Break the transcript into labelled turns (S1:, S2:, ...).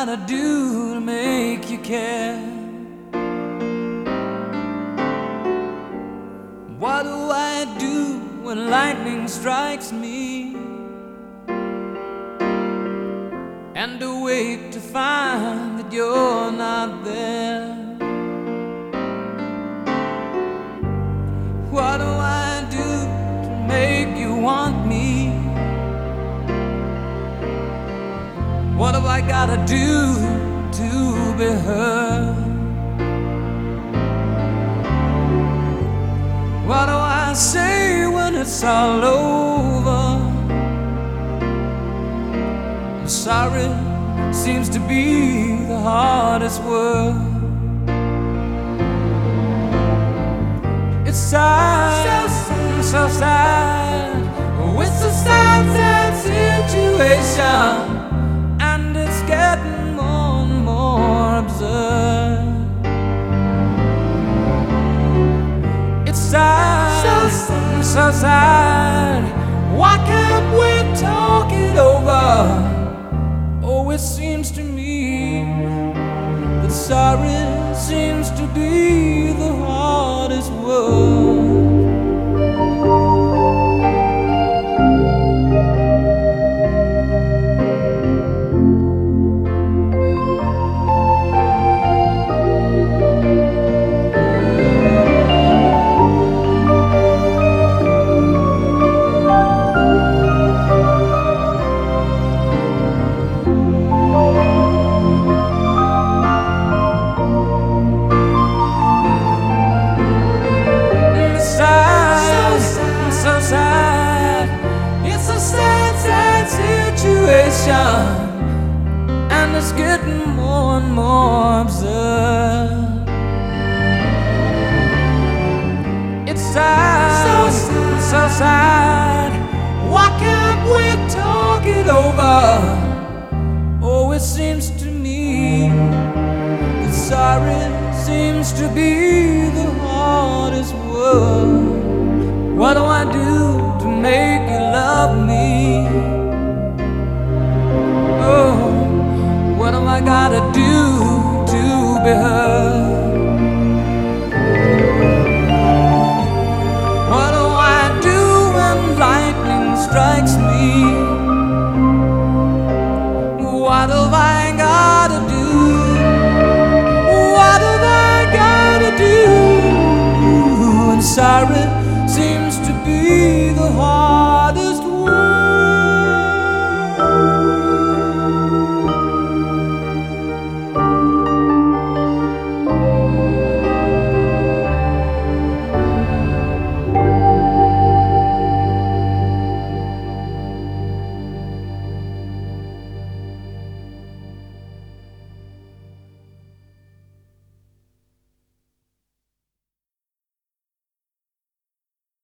S1: gotta do to make you care? What do I do when lightning strikes me and awake to find that you're not there? What do I do to make you want me? What have I gotta do to be heard? What do I say when it's all over? I'm sorry seems to be the hardest word. It's sad, so sad. Oh, it's a sad, sad situation, and it's getting more and more absurd. It's sad, so sad. Why can't we talk it over? Oh, it seems to me that sorry seems to be the hardest word. It's a sad, sad situation, and it's getting more and more absurd. It's sad, so sad. Why can't we talk it over? Oh, it seems to me that sorry seems to be the hardest word. What do I do to make you love me? Oh, what have I gotta do to be heard?